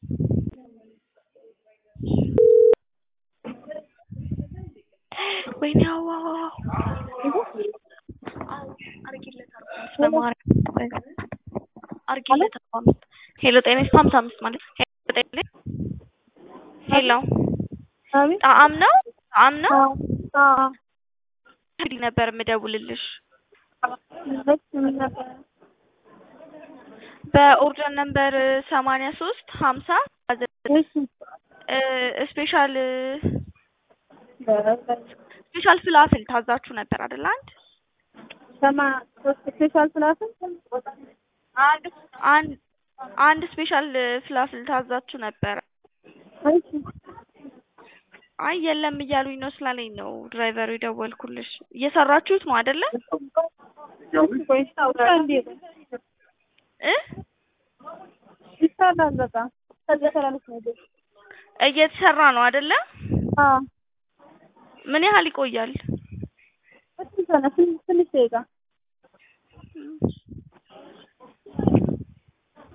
ወይኔ አዋው አርጊለት 45 በማርያም አርጊለት 45 ሄሎ ጤና 55 ማለት ሄሎ ጣዕም ነው እንግዲህ ነበር የምደውልልሽ በኦርደር ነምበር 83 50 ስፔሻል ፍላፍል ታዛችሁ ነበር አይደል? ስፔሻል ፍላፍል አንድ ስፔሻል ፍላፍል ታዛችሁ ነበር። አይ የለም እያሉኝ ነው ስላለኝ ነው ድራይቨሩ የደወልኩልሽ። እየሰራችሁት ነው አይደለ? ይሰራል በቃ እየተሰራ ነው አይደለ? አዎ ምን ያህል ይቆያል? ትንሽ ደቂቃ